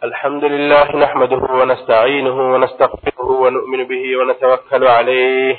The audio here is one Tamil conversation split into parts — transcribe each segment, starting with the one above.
الحمد لله نحمده ونستعينه ونستغفره ونؤمن به ونتوكل عليه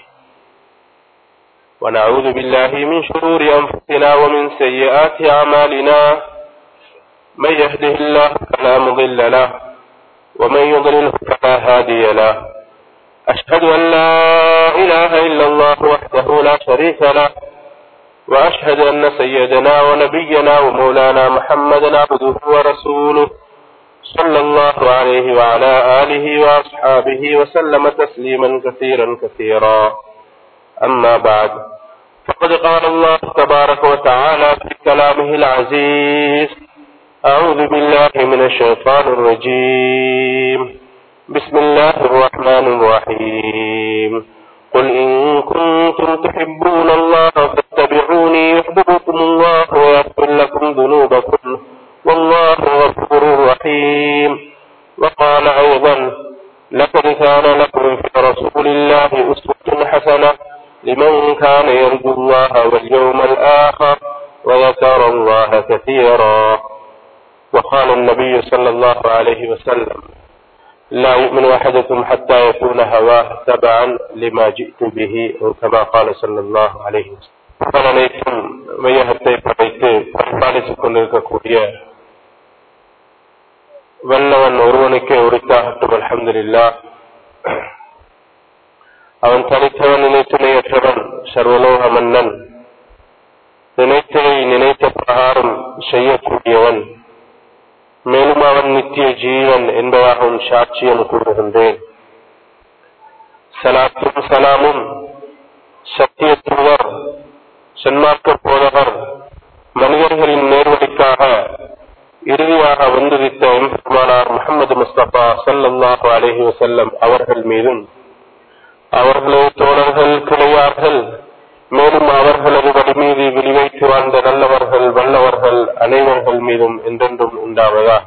ونعوذ بالله من شرور أنفسنا ومن سيئات أعمالنا من يهده الله فلا مضل له ومن يضلله فلا هادي له أشهد أن لا إله إلا الله وحده لا شريك له وأشهد أن سيدنا ونبينا ومولانا محمدا عبده ورسوله صلى الله عليه وعلى آله وأصحابه وسلم تسليما كثيرا كثيرا أما بعد فقد قال الله تبارك وتعالى في كلامه العزيز أعوذ بالله من الشيطان الرجيم بسم الله الرحمن الرحيم قل إن كنتم تحبون الله فاتبعوني يحببكم الله ويغفر لكم ذنوبكم والله غفور رحيم وقال أيضا لقد كان لكم في رسول الله أسوة حسنة لمن كان يرجو الله واليوم الآخر وذكر الله كثيرا وقال النبي صلى الله عليه وسلم لا يؤمن أحدكم حتى يكون هواه تبعا لما جئت به أو كما قال صلى الله عليه وسلم. பலனைக்கும் மையகத்தை படைத்து பரிபாலித்துக் கொண்டிருக்கக்கூடிய வல்லவன் ஒருவனுக்கே உரித்தாகட்டும். அல்ஹம்துலில்லாஹ். அவன் தனித்தவன், நினைத்துணையற்றவன், சர்வலோக மன்னன், நினைத்ததை நினைத்த பிரகாரம் செய்யக்கூடியவன், மேலும் அவன் நித்திய ஜீவன் என்பதாகவும் சாட்சியம் கூறுகின்றேன். சலாத்தும் சலாமும் சத்திய தூதர், சன்மார்க்க போதகர், மனிதர்களின் நேர்வழிக்காக இறுதியாக வந்துவித்த எம்பெருமானார் முஹம்மது முஸ்தபா ஸல்லல்லாஹு அலைஹி வஸல்லம் அவர்கள் மீதும், அவர்களே தோழர்கள், கிளையார்கள், மேலும் அவர்களது வழி மீது விழிவைத்து வாழ்ந்த நல்லவர்கள், வல்லவர்கள் அனைவர்கள் மீதும் என்றென்றும் உண்டாவதாக.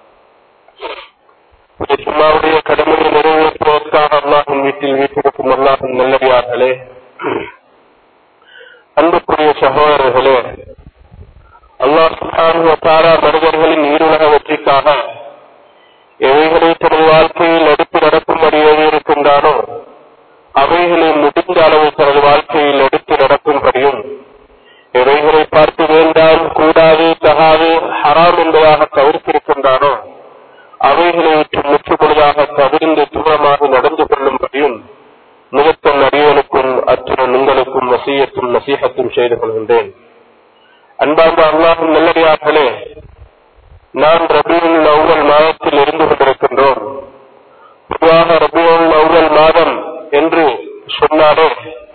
ஜும்மாவுடைய கடமையை நிறைவேற்றுவதற்காக அல்லாஹ்வின் வீட்டில் வீட்டிற்கும் அல்லாஹ்வின் நல்லடியார்களே, அன்புக்குரிய சகோதரர்களே, அல்லாஹ் சுப்ஹானஹு வ தஆலா மனிதர்களின் ஈருலக வெற்றிக்காக எவைகளை தனது வாழ்க்கையில் எடுத்து நடக்கும்படி ஏறியிருக்கின்றானோ அவைகளை முடிந்த அளவு தனது வாழ்க்கையில் எடுத்து நடக்கும்படியும், எவைகளை பார்த்து வேண்டாம், கூடாது, தகாது, ஹராம் என்பதாக தவிர்த்திருக்கின்றானோ அவைகளை முற்றுமுழுதாக தவிர்ந்து தூரமாக நடந்து கொள்ளும்படியும் முகத்தன் அடியவனுக்கும் அத்துடன் உங்களுக்கும் வசியத்தும் நசீஹத்தும் செய்து கொள்கின்றேன். அன்பார்ந்த அல்லாஹ்வின் நல்லடியார்களே, நாம் ரபீஉல் அவ்வல் மாதத்தில் இருந்து கொண்டிருக்கின்றோம். பொதுவாக ரபீஉல் அவ்வல் மாதம் என்று சொன்னாலே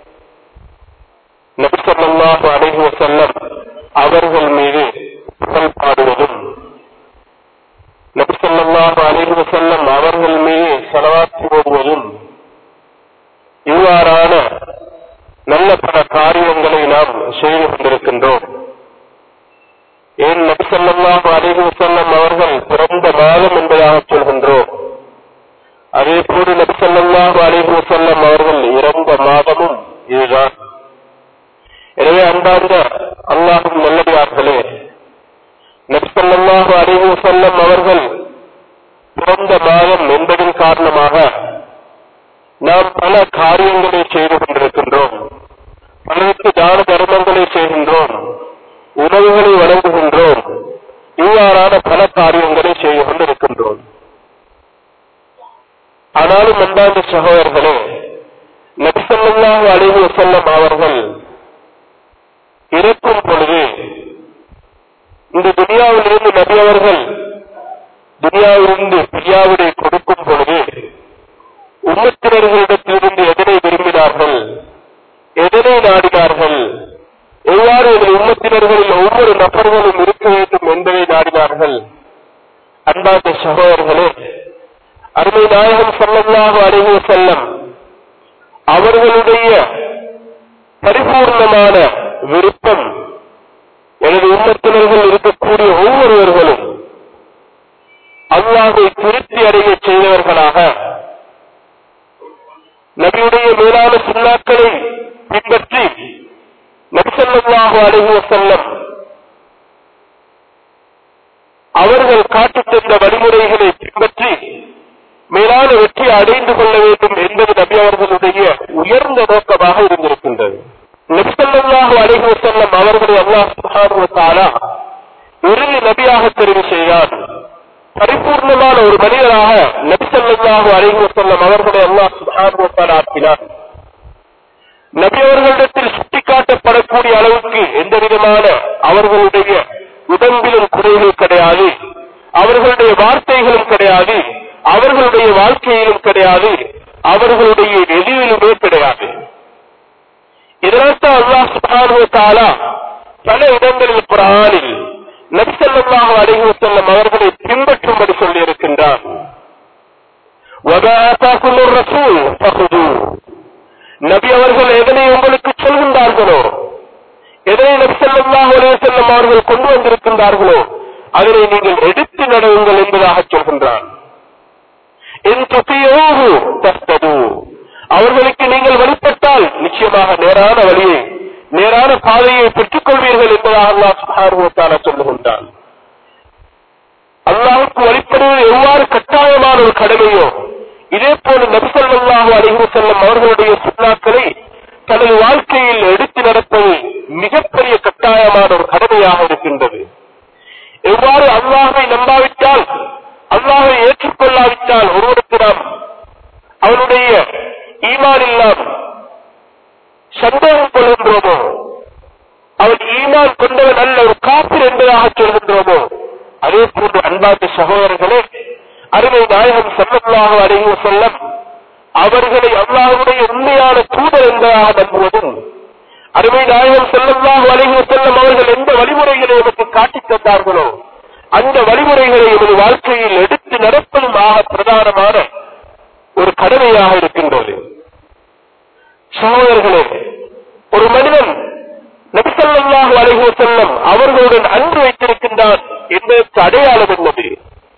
நபி ஸல்லல்லாஹு அலைஹி வஸல்லம் அவர்கள் மீது புகழ் பாடுவதும், நபி ஸல்லல்லாஹு அலைஹி வஸல்லம் அவர்கள் மீது ஸலவாத் ஓதுவதும், இவ்வாறான நல்ல பல காரியங்களை நாம் செய்து கொண்டிருக்கின்றோம். ஏன் நபி ஸல்லல்லாஹு அலைஹி வஸல்லம் அவர்கள் பிறந்த மாதம் என்பதாக சொல்கின்றோம். அதே போல நபி ஸல்லல்லாஹு அலைஹி வஸல்லம் அவர்கள் இறந்த மாதமும் இதுதான். எனவே அன்பார்ந்த அல்லாஹ்வின் நல்லடியார்களே, நபி ஸல்லல்லாஹு அலைஹி வஸல்லம் அவர்கள் பிறந்த மாதம் என்பதன் காரணமாக நாம் பல காரியங்களை செய்து கொண்டிருக்கின்றோம். பலருக்கு தான தர்மங்களை செய்கின்றோம், உணவுகளை வழங்குகின்றோம், இவ்வாறான பல காரியங்களை செய்து கொண்டிருக்கின்றோம். ஆனாலும் அன்பார்ந்த சகோதரர்களே, நபி ஸல்லல்லாஹு அலைஹி வஸல்லம் அவர்கள் இருக்கும் பொழுது, இந்த துனியாவிலிருந்து நபி அவர்கள் துனியாவிலிருந்து பிரியாவிடை கொடுக்கும் பொழுது உம்மத்தினர்களிடத்திலிருந்து எதனை விரும்பினார்கள், எதனை நாடினார்கள், எவ்வாறு உம்மத்தினர்களில் ஒவ்வொரு நபர்களும் இருக்க வேண்டும் என்பதை நாடினார்கள். அன்பார்ந்த சகோதரர்களே, அருமை நாயகம் ஸல்லல்லாஹு அலைஹி வஸல்லம் அவர்களுடைய பரிபூர்ணமான விருப்பம், எனது உம்மத்தினர்கள் இருக்கக்கூடிய ஒவ்வொருவர்களும் அல்லாஹ்வை திருப்தி அடைய செய்தவர்களாக, நபியுடைய மேலான சுன்னாக்களை பின்பற்றி நபி ஸல்லல்லாஹு அலைஹி வஸல்லம் அவர்கள் காட்டித் தந்த வழிமுறைகளை பின்பற்றி காரணமாக இருந்திருக்கின்றது. நபி ஸல்லல்லாஹு அலைஹி வஸல்லம் அவர்களை அல்லாஹ் சுப்ஹானஹு வ தஆலா இறுதி நபியாக தெரிவு செய்தார். பரிபூர்ணமான ஒரு மனிதராக நபி ஸல்லல்லாஹு அலைஹி வஸல்லம் அவர்களை அல்லாஹ் சுப்ஹானஹு வ தஆலா ஆக்கினார். நபி அவர்களிடத்தில் சுட்டிக்காட்டப்படக்கூடிய அளவுக்கு எந்த விதமான அவர்களுடைய உடம்பிலும் குறைகள் கிடையாது, அவர்களுடைய வார்த்தைகளும் கிடையாது, அவர்களுடைய வாழ்க்கையிலும் கிடையாது, அவர்களுடைய எதிரிலுமே கிடையாது. இதனால் அல்லாஹ் சுப்ஹானஹு வ தஆலா பல இடங்களில் குர்ஆனில் நபி ஸல்லல்லாஹு அலைஹி வஸல்லம் அவர்களை பின்பற்றும்படி சொல்லி இருக்கின்றார். வமா ஆதாகுமுர் ரசூல் ஃபஹுதூஹ், நபி அவர்கள் எதனை உங்களுக்கு சொல்கின்றார்களோ, எதனை நபி ஸல்லல்லாஹு அலைஹி வஸல்லம் அவர்கள் கொண்டு வந்திருக்கின்றார்களோ அதனை நீங்கள் எடுத்து நடவுங்கள் என்பதாக சொல்கின்றார். இன் துதியூஹு தஹ்தது, அவர்களுக்கு நீங்கள் வழிபட்டால் நிச்சயமாக நேரான வழியை, நேரான பாதையை பெற்றுக் கொள்வீர்கள் என்பதாக அல்லாஹ் சுப்ஹானஹு வ தஆலா சொல்லுகின்றான். அல்லாஹ்வுக்கு வழிபடுவது எவ்வாறு கட்டாயமான ஒரு கடமையோ, இதே போல நபி ஸல்லல்லாஹு அலைஹி வஸல்லம் அவர்களுடைய சுன்னாக்களை தனது வாழ்க்கையில் எடுத்து நடப்பது மிகப்பெரிய கட்டாயமான ஒரு கடமையாக இருக்கின்றது. எவ்வாறு அல்லாஹ்வை நம்பாவிட்டால், அல்லாஹ்வை ஏற்றுக்கொள்ளாவிட்டால் ஒருவருக்கு நாம் அவனுடைய ஈமானில் நாம் சந்தேகம் கொள்கின்றோமோ, அவன் ஈமான் கொண்டவன் அல்ல, ஒரு காஃபிர் என்பதாக சொல்கின்றோமோ, அதே போன்று அன்பார்ந்த சகோதரர்களே, அருமை நாயகம் ஸல்லல்லாஹு அலைஹி வஸல்லம் அவர்களை அல்லாஹ்வுடைய உண்மையான தூதர் என்பதாக நம்புவதும், அருமை நாயகம் ஸல்லல்லாஹு அலைஹி வஸல்லம் அவர்கள் எந்த வழிமுறைகளை நமக்கு காட்டித் தந்தார்களோ அந்த வழிமுறைகளை எமது வாழ்க்கையில் எடுத்து நடப்பதும் ஆக பிரதானமான ஒரு கடமையாக இருக்கின்றது. சகோதரர்களே, ஒரு மனிதன் நபி ஸல்லல்லாஹு அலைஹி வஸல்லம் அவர்களுடன் அன்பு வைத்திருக்கின்றான் என்பதற்கு அடையாளம் என்னது?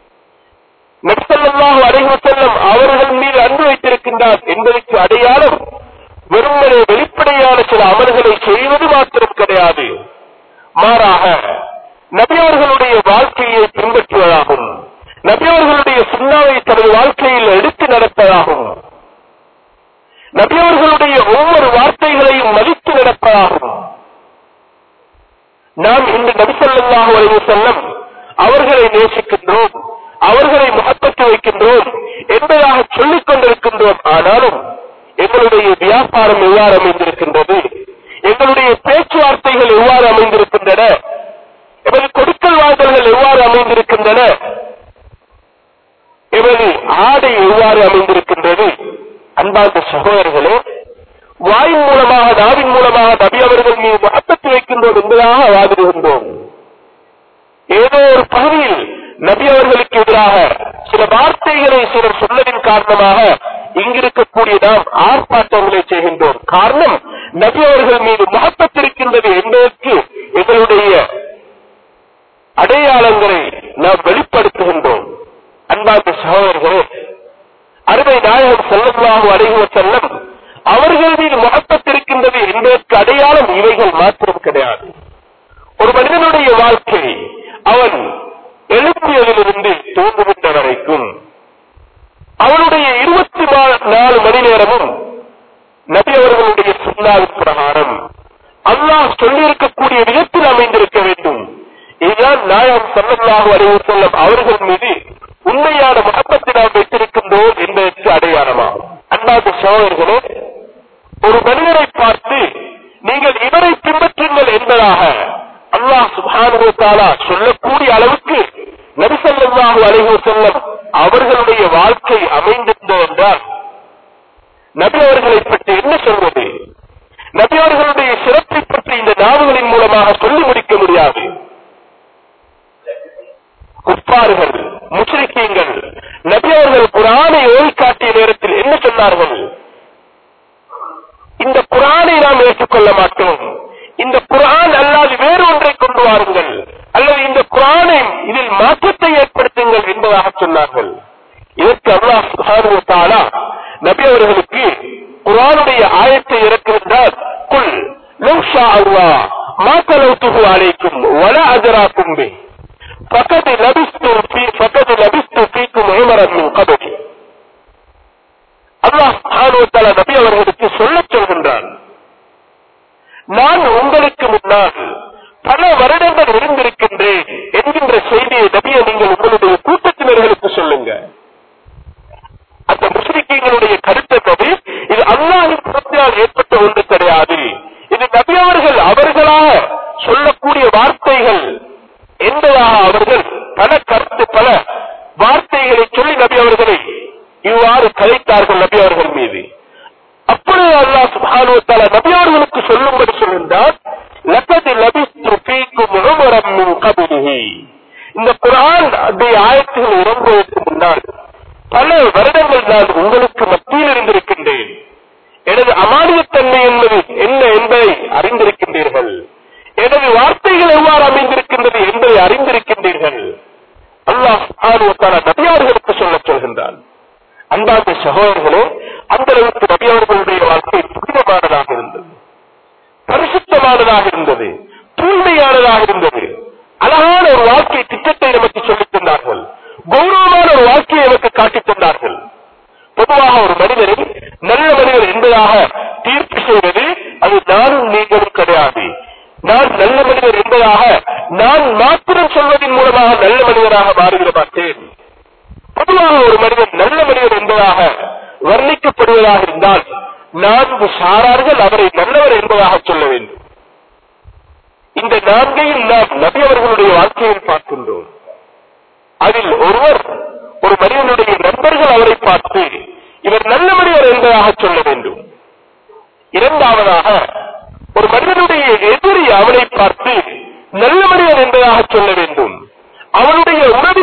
நபி ஸல்லல்லாஹு அலைஹி வஸல்லம் அவர்கள் மீது அன்பு வைத்திருக்கின்றார் என்பதற்கு அடையாளம் வெறுமனே வெளிப்படையான சில அமல்களை செய்வது மாத்திரம் கிடையாது, மாறாக நபி அவர்களுடைய வாழ்க்கையை பின்பற்றுவதாகும், நபி அவர்களுடைய சுன்னாவை தனது வாழ்க்கையில் எடுத்து நடப்பதாகும், நபி அவர்களுடைய ஒவ்வொரு வார்த்தைகளையும் மதித்து நடப்பதாகும். நாம் இன்று நபி ஸல்லல்லாஹு அலைஹி வஸல்லம் அவர்களை நேசிக்கின்றோம், அவர்களை முஹப்பத் வைக்கின்றோம் என்பதாக சொல்லிக் கொண்டிருக்கின்றோம். ஆனாலும் எங்களுடைய வியாபாரம் எவ்வாறு அமைந்திருக்கின்றது, எங்களுடைய பேச்சுவார்த்தைகள் எவ்வாறு அமைந்திருக்கின்றன, எமது கொடுக்கல் வாங்கல்கள் எவ்வாறு அமைந்திருக்கின்றன, எமது ஆடை எவ்வாறு அமைந்திருக்கின்றது? அன்பார்ந்த சகோதரர்களே, வாயின் மூலமாக, நாவின் மூலமாக நபி அவர்கள் மீது முஹப்பத் வைக்கின்றோம் என்பதாக வாதிடுகின்றோம். ஏதோ ஒரு பகுதியில் நபி அவர்களுக்கு எதிராக சில வார்த்தைகளை சிலர் சொன்னதின் காரணமாக இங்கிருக்கக்கூடிய நாம் ஆர்ப்பாட்டங்களை செய்கின்றோம். காரணம், நபி அவர்கள் மீது முஹப்பத் இருக்கின்றது என்பதற்கு எங்களுடைய அடையாளங்களை நாம் வெளிப்படுத்துகின்றோம். அன்பார்ந்த சகோதரர்களே, அருமை நாயகம் ஸல்லல்லாஹு அலைஹி வஸல்லம் அவர்கள் மீது முஹப்பத் இருக்கின்றது என்பதற்கு அடையாளம் இவைகள் மாத்திரம் கிடையாது. ஒரு மனிதனுடைய வாழ்க்கை அவன் எழுப்பியதிலிருந்து தூங்குகின்ற வரைக்கும் அவனுடைய 24 மணி நேரமும் நபி அவர்களுடைய சுன்னாவின் பிரகாரம் அல்லாஹ் சொல்லியிருக்கக்கூடிய விதத்தில் அமைந்திருக்க வேண்டும். இதுதான் நாயகம் ஸல்லல்லாஹு அலைஹி வஸல்லம் அவர்கள் மீது உண்மையான முஹப்பத்தை நாம் வைத்திருக்கின்றோம் என்பதற்கு அடையாளமாகும். அன்பார்ந்த சகோதரர்களே, ஒரு மனிதரை பார்த்து நீங்கள் இவரை பின்பற்றுங்கள் என்பதாக அல்லாஹ் சுப்ஹானஹு வ தஆலா சொல்லக்கூடிய அளவுக்கு நபி ஸல்லல்லாஹு அலைஹி வஸல்லம் அவர்களுடைய வாழ்க்கை அமைந்திருந்தது என்றால் நபி அவர்களை பற்றி என்ன சொல்வது? நபி அவர்களுடைய சிறப்பை பற்றி இந்த நாவுகளின் மூலமாக சொல்லி முடிக்க முடியாது. குஃபார்கள், முஷ்ரிக்கீன்கள் நபி அவர்கள் குர்ஆனை ஓதி காட்டிய நேரத்தில் என்ன சொன்னார்கள்? இந்த குர்ஆனை நாம் ஏற்றுக்கொள்ள மாட்டோம், இந்த குர்ஆன் அல்லாது வேறு ஒன்றை கொண்டு வாருங்கள், அல்லது இந்த குர்ஆனை இதில் மாற்றத்தை ஏற்படுத்துங்கள் என்பதாக சொன்னார்கள். இதற்கு அல்லாஹ் சுப்ஹானஹு வ தஆலா நபி அவர்களுக்கு குர்ஆனுடைய ஆயத்தை இறக்குகின்றார். குல் லவ் ஷா அல்லாஹ் மா தலௌதுஹு அலைக்கும் வலா அஜராக்கும் பி ஃபகத் லபிஸ்து ஃபீக்கும் உமரன் மின் கப்லி. அல்லாஹ் சுப்ஹானஹு வ தஆலா நபி அவர்களுக்கு சொல்லச் சொல்கின்றார், வார்த்தைகளை சொல்லி நபி அவர்களை இவ்வாறு கலைத்தார்கள் நபி அவர்கள் மீது. அப்பொழுது அல்லாஹ் சுப்ஹானஹு வ தஆலா நபி அவர்களுக்கு சொல்லும்படி சொல்கின்றார், லகத் லபிஸ்து ஃபீக்கும் உமரம் மின் கப்லிஹி. இந்த குர்ஆன் ஆயத்துகள் இறங்குவதற்கு முன்னால் பல வருடங்கள் நான் உங்களுக்கு மத்தியில் இருந்திருக்கின்றேன். எனது அமானியத்தன்மை என்பது என்ன என்பதை அறிந்திருக்கின்றீர்கள். எனது வார்த்தைகள் எவ்வாறு அமைந்திருக்கின்றது என்பதை அறிந்திருக்கின்றீர்கள். அல்லாஹ் சுப்ஹானஹு வ தஆலா நபி அவர்களுக்கு சொல்கின்றான். அன்பார்ந்த சகோதரர்களே, அந்த அளவுக்கு நபி அவர்களுடைய வாழ்க்கை புனிதமானதாக இருந்தது, பரிசுத்தமானதாக இருந்தது, தூய்மையானதாக இருந்தது. அழகான ஒரு வாழ்க்கை திட்டத்தை நமக்கு சொல்லித் தந்தார்கள். கௌரவமான ஒரு வாழ்க்கையை நமக்கு காட்டித் தந்தார்கள். பொதுவாக ஒரு மனிதரை நல்ல மனிதர் என்பதாக தீர்ப்பு செய்வது அது நானும் நீங்களும் கிடையாது. நான் நல்ல மனிதர் என்பதாக நான் மாத்திரம் சொல்வதன் மூலமாக நல்ல மனிதராக மாறிவிட மாட்டேன். பொதுவாக ஒரு மனிதன் நல்ல மனிதர் என்பதாக வர்ணிக்கப்படுவதாக இருந்தால் 4 சாரார்கள் அவரை நல்லவர் என்பதாக சொல்ல வேண்டும். இந்த 4ஐயும் நாம் நபி அவர்களுடைய வாழ்க்கையில் பார்க்கின்றோம். அதில் ஒருவர், ஒரு மனிதனுடைய நண்பர்கள் அவரை பார்த்து இவர் நல்ல மனிதர் என்பதாக சொல்ல வேண்டும். இரண்டாவதாக ஒரு மனிதனுடைய எதிரி அவனை பார்த்து நல்ல மனிதர் என்பதாக சொல்ல வேண்டும். அவனுடைய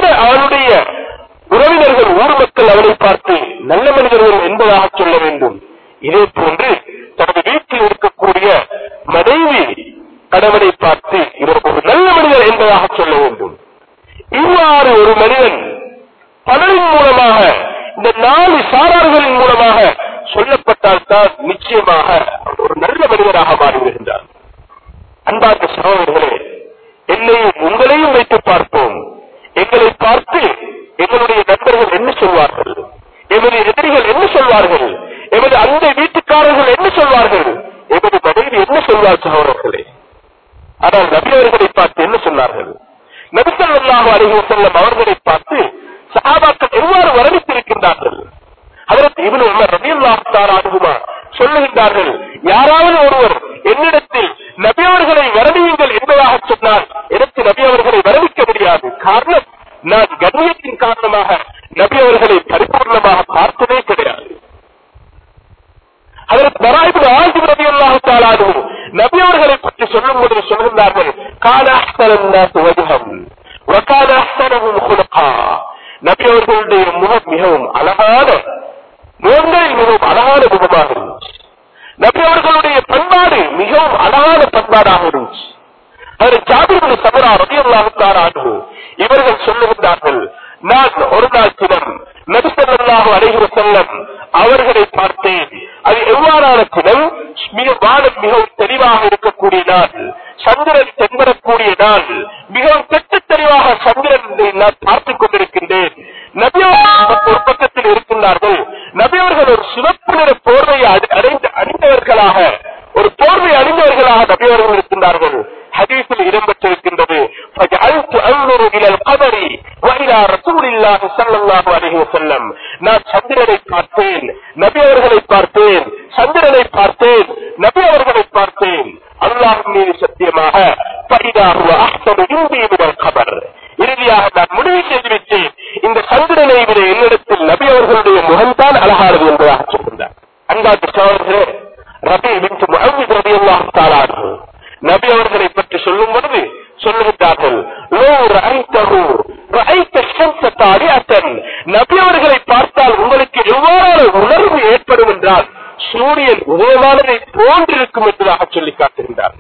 உறவினர்கள் ஊர் மக்கள் அவனை பார்த்து நல்ல மனிதர்கள் என்பதாக சொல்ல வேண்டும். இதே போன்று தனது வீட்டில் இருக்கக்கூடிய மனைவி கணவனை பார்த்து இவர் ஒரு நல்ல மனிதர் என்பதாக சொல்ல வேண்டும். இவ்வாறு ஒரு மனிதன் பலரின் மூலமாக, இந்த 4 சாரார்களின் மூலமாக சொல்லப்பட்டால் தான் நிச்சயமாக ஒரு நல்ல மனிதராக மாறிவிடுகின்றார். அன்பார்ந்த சகோதரர்களே, என்னையும் உங்களையும் வைத்து பார்ப்போம். எங்களை பார்த்து எங்களுடைய நண்பர்கள் என்ன சொல்வார்கள், எமது எதிரிகள் என்ன சொல்வார்கள், எமது அந்த வீட்டுக்காரர்கள் என்ன சொல்வார்கள், எமது மனைவி என்ன சொல்வார் சகோதரர்களே. ஆனால் நபி அவர்களை பார்த்து என்ன சொன்னார்கள்? நபி ஸல்லல்லாஹு அலைஹி வஸல்லம் அவர்களை பார்த்து சஹாபாக்கள் எவ்வாறு வர்ணித்திருக்கின்றார்கள்? ஹஜ்ரத் இப்னு உமர் ரலியல்லாஹு தஆலா அன்ஹுமா சொல்லுகின்றார்கள், யாராவது ஒருவர் என்னிடத்தில் நபி அவர்களை வர்ணியுங்கள் என்பதாக சொன்னால் எனக்கு நபி அவர்களை வர்ணிக்க முடியாது. காரணம், நான் கண்ணியத்தின் காரணமாக நபி அவர்களை பரிபூர்ணமாக பார்த்ததே கிடையாது. ஹஜ்ரத் பரா இப்னு ஆசிப் ரலியல்லாஹு தஆலா அன்ஹு நபி அவர்களை பற்றி சொல்லும்போது சொல்கின்றார்கள், கான அஹ்ஸனன் நாஸ் வஜ்ஹன் வ கான அஹ்ஸனஹும் குலுகா. நபி அவர்களுடைய முகம் மிகவும் அழகான, முகங்களில் மிகவும் அழகான முகமாக இருந்துச்சு. நபி அவர்களுடைய பண்பாடு மிகவும் அழகான பண்பாடாக இருந்துச்சு. ஹஜ்ரத் ஜாபிர் இப்னு சம்ரா ரலியல்லாஹு தஆலா அன்ஹு இவர்கள் சொல்லுகின்றார்கள், நான் ஒரு நாள் தினம் நபி ஸல்லல்லாஹு அலைஹி வஸல்லம் அவர்களை பார்த்தேன். அது எவ்வாறான தினம்? வானம் மிகவும் தெளிவாக இருக்கக்கூடிய நாள், சந்திரன் தென்படக்கூடிய நாள், மிகவும் கெட்ட தெளிவாக சந்திரனை நான் பார்த்துக் கொண்டிருக்கின்றேன். நபி அவர்கள் ஒரு பக்கத்தில் இருக்கின்றார்கள். நபி அவர்கள் ஒரு சிவப்பு நிற போர்வையை அணிந்தவர்களாக, ஒரு போர்வை அணிந்தவர்களாக நபி அவர்கள் இருக்கின்றார்கள். ஹதீஸில் இடம்பெற்றிருக்கின்றது, நான் சந்திரனை பார்த்தேன், நபி அவர்களை பார்த்தேன், சந்திரனை பார்த்தேன், நபி அவர்களை பார்த்தேன். அல்லாஹ்வின் மீது சத்தியமாக இறுதியாக நான் முடிவு செய்துவிட்டேன், இந்த சந்திரனை விட என்னிடத்தில் நபி அவர்களுடைய முகம்தான் அழகானது என்பதாக சொல்கின்றார். அன்பார்ந்த சகோதரர்களே, ரபீ பின்த் முஅவ்வித் ரலியல்லாஹு தஆலா அன்ஹு நபி அவர்களை பற்றி சொல்லும் பொழுது சொல்லுகின்றார்கள், நபி அவர்களை பார்த்தால் உங்களுக்கு எவ்வாறு உணர்வு ஏற்படும் என்றால் சூரியன் உதயமானதை போன்றிருக்கும் என்பதாக சொல்லி காட்டுகின்றார்.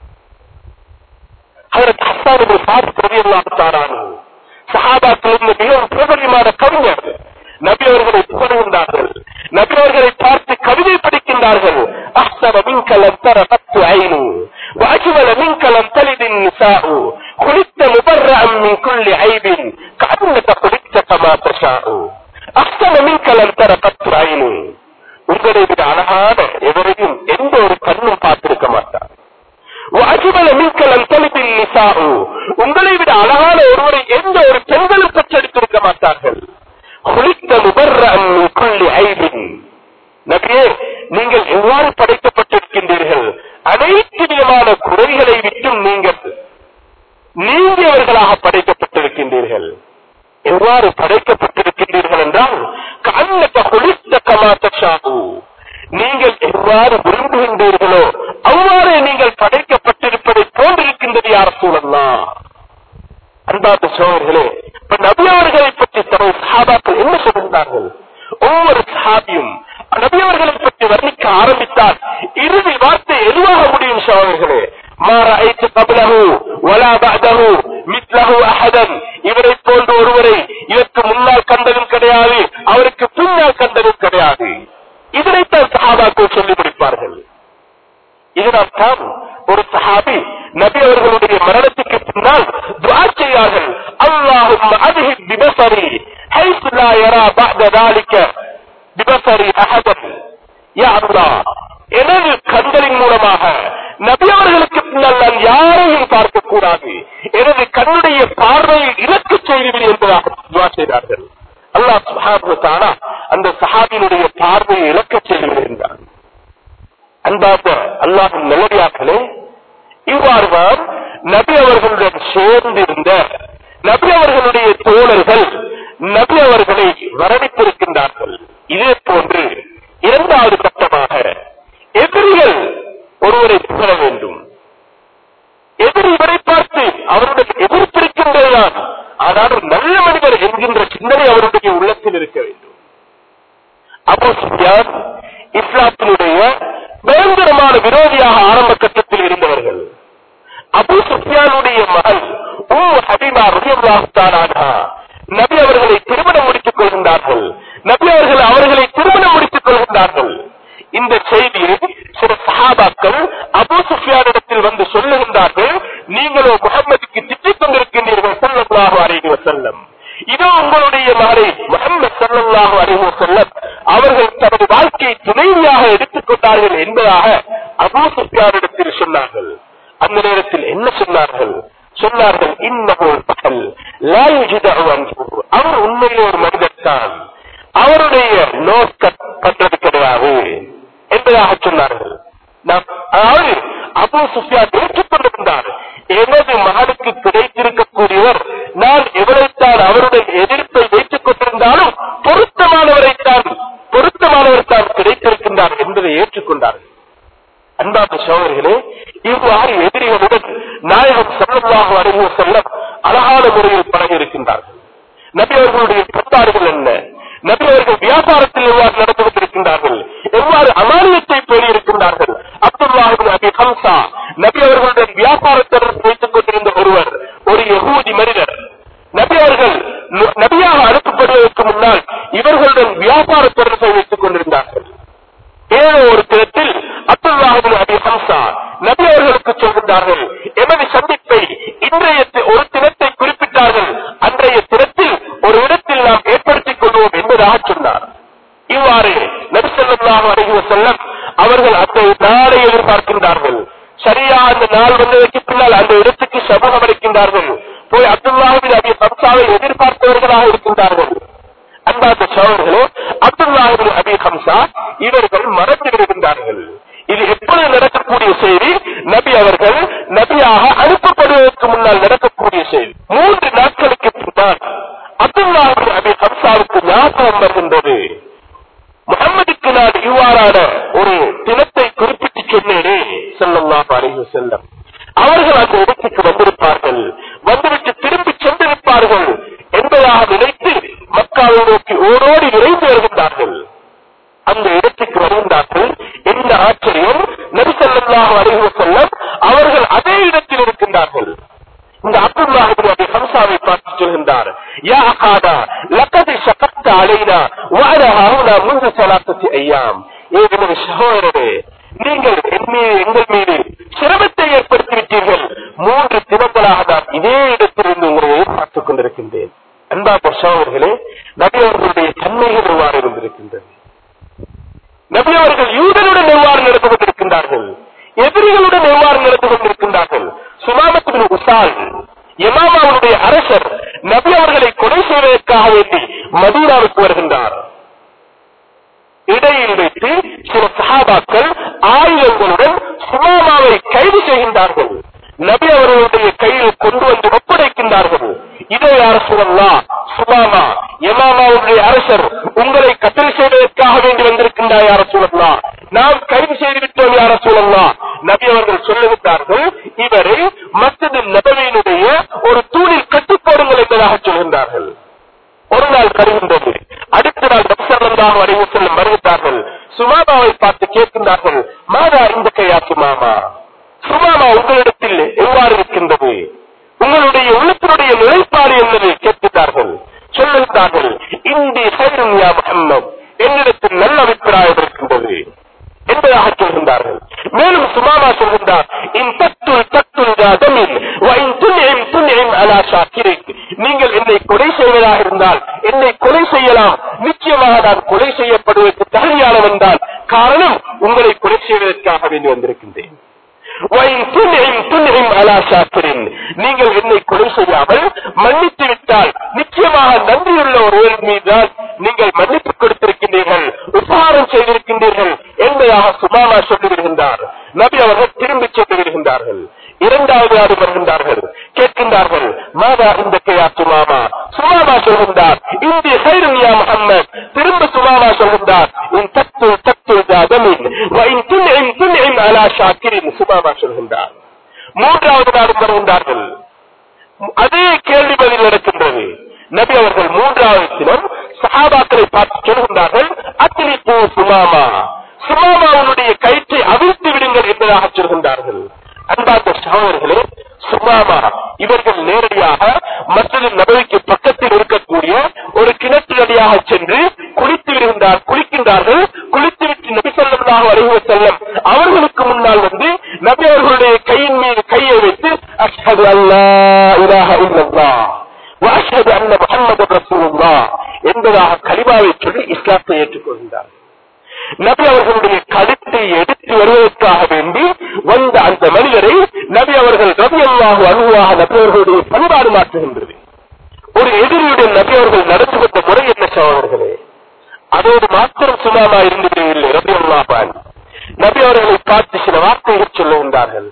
சஹாபாக்களில் மிகவும் பிரபலியமான கவிஞர். நபி அவர்களை புகழ்கின்றார்கள். நபி அவர்களை பார்த்து கவிதை படிக்கின்றார்கள். அஹ்ஸன மின்க லம் தர கத்து ஐனு வஅஜ்வல மின்க லம் தலிதின் நிசாஉ குலித்த முபர்ரஅன் மின் குல்லி ஐபின் கஅன்னக குலித்த கமா தஷாஉ. அஹ்ஸன மின்க லம் தர கத்து ஐனு, உங்களை விட அழகான எவரையும் எந்த ஒரு கண்ணும் பார்த்திருக்க மாட்டார். வஅஜ்வல மின்க லம் தலிதின் நிசாஉ, உங்களை விட அழகான ஒருவரை எந்த ஒரு பெண்களும் பெற்றெடுத்திருக்க மாட்டார்கள். குலித்த முபர்ரஅன் படைக்கப்பட்டிருக்கின்றீர்கள் என்றால் நீங்கள் எவ்வாறு விரும்புகின்றீர்களோ அவ்வாறு நீங்கள் படைக்கப்பட்டிருப்பதை போன்றிருக்கின்றது யா ரசூலல்லாஹ். அன்பார்ந்த சகோதரர்களே, இப்ப நபி அவர்களை பற்றி தனது சஹாபாக்கள் என்ன சொல்கின்றார்கள்? ஒவ்வொரு சஹாபியும் நபி அவர்களை பற்றி வர்ணிக்க ஆரம்பித்தால் இறுதி வார்த்தை எதுவாக முடியும் சகோதரர்களே? மா ரஅய்து கப்லஹு வலா பஅதஹு மித்லஹு அஹதன். இவரை போன்ற ஒருவரை இதற்கு முன்னால் கண்டதும் கிடையாது, அவருக்கு பின்னால் கண்டதும் கிடையாது. இதனைத்தான் சஹாபாக்கள் சொல்லி முடிப்பார்கள். இதனால்தான் ஒரு சஹாபி நபி அவர்களுடைய மரணத்துக்கு பின்னால் துஆ செய்யார்கள். அல்லாஹும்ம அத்ஹிப் பிபஸரி ஹைஸ் லா யரா பஅத ذلك பிபஸரி அஹதன். யா அல்லாஹ், எனது கண்களின் மூலமாக நபி அவர்களுக்கு பின்னால் நான் யாரையும் பார்க்க கூடாது, எனது கண்ணுடைய பார்வையை இலக்கு செய்துவிடு என்பதாக துஆ செய்தார்கள். அல்லாஹ் சுப்ஹானஹு வ தஆலா அந்த சஹாபியினுடைய பார்வையை இலக்க செய்திருந்தார். அன்பார்ந்த அல்லாஹ்வின் நல்லடியார்களே, இவ்வாறுதான் நபி அவர்களுடன் சேர்ந்திருந்த நபி அவர்களுடைய தோழர்கள் நபி அவர்களை வரவேற்றிருக்கின்றார்கள். இதே போன்று இரண்டாவது கட்டமாக எதிரிகள் ஒருவரை புகழ வேண்டும். எதிரி இவரை பார்த்து அவருடைய எதிர்ப்பிருக்கின்றதுதான், ஆனால் நல்ல மனிதர் என்கின்ற சிந்தனை அவருடைய உள்ளத்தில் இருக்க வேண்டும். அபூ சுஃபியான் இஸ்லாத்தினுடைய பயங்கரமான விரோதியாக ஆரம்ப கட்டத்தில் இருந்தவர்கள். அபூ சுஃபியானுடைய மகள் உம்மு ஹபீபா ரலியல்லாஹு தஆலா அன்ஹா நபி அவர்களை திருமணம் முடித்துக் கொள்கின்றார்கள். நபி அவர்கள் அவர்களை திருமணம் முடித்துக் கொள்கின்றார்கள். இந்த செய்தியை சில சஹாபாக்கள் அபூ சுஃபியானிடத்தில் வந்து சொல்லுகின்றார்கள். நீங்களோ முஹம்மதுக்கு திட்டிக் கொண்டிருக்கின்றீர்கள் ஸல்லல்லாஹு அலைஹி வஸல்லம். இதோ உங்களுடைய மகளை முஹம்மது ஸல்லல்லாஹு அலைஹி வஸல்லம் அவர்கள் தனது வாழ்க்கையை துணைவியாக எடுத்துக் கொண்டார்கள் என்பதாக அபூ சுஃபியானிடத்தில் சொன்னார்கள். அந்த நேரத்தில் என்ன சொன்னார்கள்? சொன்னார்கள், இன்னஹுல் பஹல் லா யுஜ்தஉ அன்ஹு. அவர் உண்மையிலே ஒரு மனிதர் தான், அவருடைய நோக்கம் பண்றது கிடையாது என்பதாக சொன்னார்கள். அதாவது அபூ சுஃபியான் ஏற்றுக்கொண்டிருந்தார், எனது மகனுக்கு கிடைத்திருக்கக்கூடியவர் நான் எவரைத்தான் அவருடைய எதிர்ப்பை வைத்துக் கொண்டிருந்தாலும் பொருத்தமானவர் தான் கிடைத்திருக்கின்றார் என்பதை ஏற்றுக்கொண்டார்கள். அன்பார்ந்த சகோதரர்களே, இவ்வாறு எதிரிகளுடன் நாயகம் ஸல்லல்லாஹு அலைஹி வஸல்லம் அழகான முறையில் பழகி இருக்கின்றார்கள். நபி அவர்களுடைய பண்பாடுகள் என்ன? நபி அவர்கள் வியாபாரத்தில் எவ்வாறு நடந்து கொண்டிருக்கின்றார்கள்? எவ்வாறு அமானியத்தை பேணி இருக்கின்றார்கள்? அப்துல்லாஹ் இப்னு அபி ஹம்ஸா நபி அவர்களுடைய வியாபார தொடர்பு வைத்துக் கொண்டிருந்த ஒருவர், ஒரு யஹூதி மனிதர். நபி அவர்கள் நபியாக அனுப்பப்படுவதற்கு முன்னால் இவர்களுடன் வியாபார தொடர்பை வைத்துக் கொண்டிருந்தார்கள். ஏதோ ஒரு தினத்தில் அப்துல்லாஹ் இப்னு அபி ஹம்ஸா நபி அவர்களுக்கு சொல்கின்றார்கள், எமது சந்திப்பை இன்றைய ஒரு தினத்தை குறிப்பிட்டார்கள், அன்றைய தினத்தில் ஒரு இடத்தில் நாம் ஏற்படுத்திக் கொள்வோம் என்பதாக சொன்னார். இவ்வாறு நபி ஸல்லல்லாஹு அலைஹி வஸல்லம் அவர்கள் அந்த நாளை எதிர்பார்க்கின்றார்கள். சரியா அந்த நாள் வந்ததற்கு பின்னால் அந்த இடத்துக்கு சமூகம் அளிக்கின்றார்கள். போய் அப்துல்லாஹ் இப்னு அபி ஹம்ஸாவை எதிர்பார்த்தவர்களாக இருக்கின்றார்கள். அன்பார்ந்த சகோதரர்களே, அப்துல்லாஹ் இப்னு அபி ஹம்ஸா இவர்கள் மறந்து விடுகின்றார்கள். இது எப்பொழுது நடக்கக்கூடிய செய்தி? நபி அவர்கள் நபியாக அனுப்பப்படுவதற்கு முன்னால் நடக்கக்கூடிய செய்தி. 3 நாட்களுக்கு பின்னால் அப்துல்லாஹ் இப்னு அபி ஹம்ஸாவுக்கு ஞாபகம் வருகின்றது, முஹம்மதுக்கு நான் இவ்வாறான ஒரு தினத்தை குறிப்பிட்டு சொன்னேனே ஸல்லல்லாஹு அலைஹி வஸல்லம். அவர்கள் அந்த இடத்துக்கு வந்திருப்பார்கள், வந்துவிட்டு திரும்பி சென்றிருப்பார்கள் என்பதாக நினைத்து மக்காவை நோக்கி ஓடோடி விரைந்து வருகின்றார்கள். அந்த இடத்துக்கு வருகின்றார்கள். என்ன ஆச்சரியம்! நபி ஸல்லல்லாஹு அலைஹி வஸல்லம் அவர்கள் அதே இடத்தில் இருக்கின்றார்கள். இந்த அப்துல்லாஹ் இப்னு அபி ஹம்ஸாவை பார்த்து சொல்கின்றார், யா அகாதா லகத் ஷகத்த அலைனா வ அனா ஹுனா முன்து ஸலாத்ததி அய்யாம். ஏகனவே சகோதரரே, நீங்கள் எங்கள் மீது சிரமத்தை ஏற்படுத்திவிட்டீர்கள். 3 தினங்களாக நான் இதே இடத்திலிருந்து உங்களை பார்த்துக் கொண்டிருக்கின்றேன். அன்பார்ந்த சகோதரர்களே, நபி அவர்களுடைய தன்மைகள் எவ்வாறு இருந்திருக்கின்றது? நபி அவர்கள் யூதனுடன் எவ்வாறு நடந்து கொண்டிருக்கின்றார்கள்? எதிரிகளுடன் எவ்வாறு நடந்து கொண்டிருக்கின்றார்கள்? சுமாமத் இப்னு உசால் யமாமாவுடைய அரசர் நபி அவர்களை கொலை செய்வதற்காக வேண்டி மதீனாவுக்கு வருகின்றார். இடையில் வைத்து சில சஹாபாக்கள் ஆயுதங்களுடன் சுமாமாவை கைது செய்கின்றார்கள். நபி அவர்களுடைய கையில் கொண்டு வந்து ஒப்படைக்கின்றார்கள். இதோ யா ரசூலல்லாஹ், சுமாமா சுமாமாவுடைய அரசர் உங்களை கத்தல் செய்வதற்காக வேண்டி வந்திருக்கின்றார் யா ரசூலல்லாஹ், நாம் கைது செய்துவிட்டோம் யா ரசூலல்லாஹ். நபி அவர்கள் சொல்லுகின்றார்கள், இவரை மஸ்ஜித் நபவியினுடைய ஒரு தூணில் கட்டிப் போடுங்கள் என்பதாக சொல்கின்றார்கள். ஒரு நாள் கருகின்றது. அடுத்த நாள் நபி ஸல்லல்லாஹு அலைஹி வஸல்லம் வருகிறார்கள். சுமாமாவை பார்த்து கேட்கின்றார்கள், மாதா இந்த கையா சுமாமா, சுமாமா உங்களிடத்தில் எவ்வாறு இருக்கின்றது, உங்களுடைய உள்ளத்தினுடைய நிலைப்பாடு என்பதை கேட்கிறார்கள். சொல்லுகிறார்கள், இந்தி ஹைருன் யா முஹம்மத், என்னிடத்தில் நல்ல அபிப்பிராயம் இருக்கின்றது என்பதாக சொல்கின்றார்கள். மேலும் சுமாமா சொல்கின்றார், நீங்கள் என்னை கொலை செய்வதாக இருந்தால் என்னை கொலை செய்யலாம், நிச்சயமாக நான் கொலை செய்யப்படுவதற்கு தகுதியானவன் தான். காரணம், உங்களை கொலை செய்வதற்காக வேண்டி வந்திருக்கின்றேன். நீங்கள் என்னை கொலை செய்யாமல் மன்னித்து விட்டால் நிச்சயமாக நன்றியுள்ள ஒருவர் மீதுதான் நீங்கள் மன்னிப்பு கொடுத்திருக்கின்றீர்கள், உபகாரம் செய்திருக்கின்றீர்கள் என்பதாக சுமாமா சொல்லி வருகின்றார். நபி அவர்கள் திரும்பி சென்று வருகின்றார்கள். இரண்டாவது நாடு வருகின்றார்கள், கேட்கின்றார்கள், மாதா இந்த கையா சுமாமா. சுமாமா சொல்கின்றார், இந்திய ஹைருன் யா முஹம்மத். திரும்ப சுமாமா சொல்கின்றார், சுமாமா சொல்கின்றார். மூன்றாவது நாடு வருகின்றார்கள், அதே கேள்வி பதில் நடக்கின்றது. நபி அவர்கள் மூன்றாவது தினம் சஹாபாக்களை பார்த்து சொல்கின்றார்கள், அத்ரிபு சுமாமா, சுமாமாவுடைய கயிற்றை அவிழ்த்து விடுங்கள் என்பதாக சொல்கின்றார்கள். அன்பார்ந்த சகோதரர்களே, சுமாமா இவர்கள் நேரடியாக மஸ்ஜித் நபவிக்கு பக்கத்தில் இருக்கக்கூடிய ஒரு கிணற்று நதியாக சென்று குளிக்கின்றார்கள். குளித்துவிட்டு நபி ஸல்லல்லாஹு அலைஹி வஸல்லம் அவர்களுக்கு முன்னால் வந்து நபி அவர்களுடைய கையின் மீது கையை வைத்து அஷ்ஹது அல்லா இலாஹ இல்லல்லாஹ் வ அஷ்ஹது அன்ன முஹம்மதர் ரசூலுல்லாஹ் என்பதாக கலிமாவை சொல்லி இஸ்லாத்தை ஏற்றுக்கொள்கின்றார்கள். நபி அவர்களுடைய கழுத்தை எடுத்து வருவதற்காக வேண்டி வந்த அந்த மனிதரை நபி அவர்கள் ரலியல்லாஹு அன்ஹுவாக நபி அவர்களுடைய பண்பாடு மாற்றுகின்றது. ஒரு எதிரியுடன் நபி அவர்கள் நடந்து கொண்ட முறை என்ன சகோதரர்களே? அதோடு மாத்திரம் சுமாமா இருந்துவிடவில்லை. ரலியல்லாஹு அன்ஹு நபி அவர்களை பார்த்து சில வார்த்தைகள் சொல்லுகின்றார்கள்.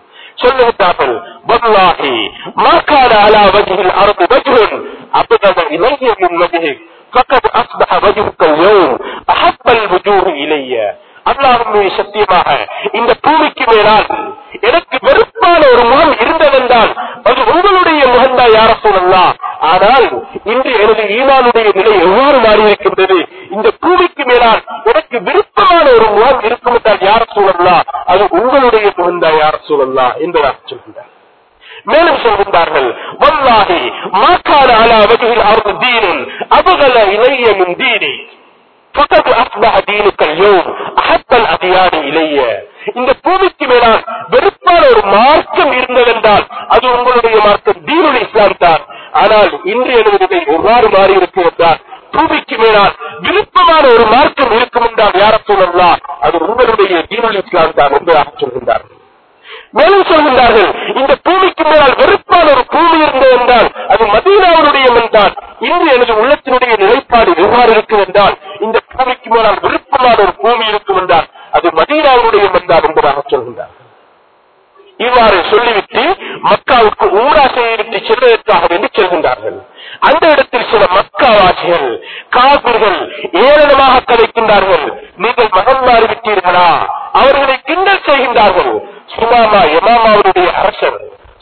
வல்லாஹி மா கான அலா வஜ்ஹில் அர்தி வஜ்ஹுன் அப்கத இலைய மின் வஜ்ஹிக் ஃபகத் அஸ்பஹ வஜ்ஹுக அல்-யௌம் அஹப்பல் வுஜூஹி இலைய. அல்லாஹ்வுடைய சத்தியமாக இந்த பூமிக்கு மேலால் எனக்கு வெறுப்பான ஒரு முகம் இருந்ததென்றால் அது உங்களுடைய முகம்தான் யா ரசூலல்லாஹ். ஆனால் இன்று எனது ஈமானுடைய நிலை எவ்வாறு மாறியிருக்கின்றது, இந்த பூமிக்கு மேலால் எனக்கு விருப்பமான ஒரு முகம் இருக்கும் என்றால் யா ரசூலல்லாஹ் அது உங்களுடைய முகம்தான் யா ரசூலல்லாஹ் என்பதாக சொல்கின்றார். மேலும் சொல்கின்றார்கள், வல்லாஹி மா கான அலா வஜ்ஹில் அர்தி தீனுன் அப்கல இலைய மின் தீனி ஃபகத் அஸ்பஹ தீனுக அல்-யௌம் அஹப்பல் அத்யானி இலைய. இந்த பூமிக்கு மேலால் வெறுப்பான ஒரு மார்க்கம் இருந்ததென்றால் அது உங்களுடைய மார்க்கம் தீனுல் இஸ்லாம் தான். ஆனால் இன்று எனது எவ்வாறு மாறி இருக்கிறார், பூமிக்கு மேலால் விருப்பமான ஒரு மார்க்கம் இருக்கும் என்றால் யா ரசூலல்லாஹ் அது உங்களுடைய தீனுல் இஸ்லாம் தான் என்பதாக சொல்கின்றார்கள். மேலும் சொல்கின்றார்கள், இந்த பூமிக்கு மேலால் வெறுப்பான ஒரு பூமி இருந்தது என்றால் அது மதீனாவுடைய மண் தான். இன்று எனது உள்ளத்தினுடைய நிலைப்பாடு எவ்வாறு இருக்கும் என்றால் இந்த பூமிக்கு மேலால் விருப்பமான ஒரு பூமி இருக்கும் என்றால் அது மதீனாவுடைய மண் தான் என்பதாக சொல்கின்றார்கள். இவ்வாறு சொல்லிவிட்டு மக்காவுக்கு உம்ரா செய்துவிட்டு செல்வதற்காக வேண்டி செல்கின்றார்கள். அந்த இடத்தில் சில மக்காவாசிகள் காபிர்கள் ஏளனமாக கதைக்கின்றார்கள். நீங்கள் மகன் மாறிவிட்டீர்களா? அவர்களை கிண்டல் செய்கின்றார்கள். சுமாமா யமாமாவுடைய அரசர்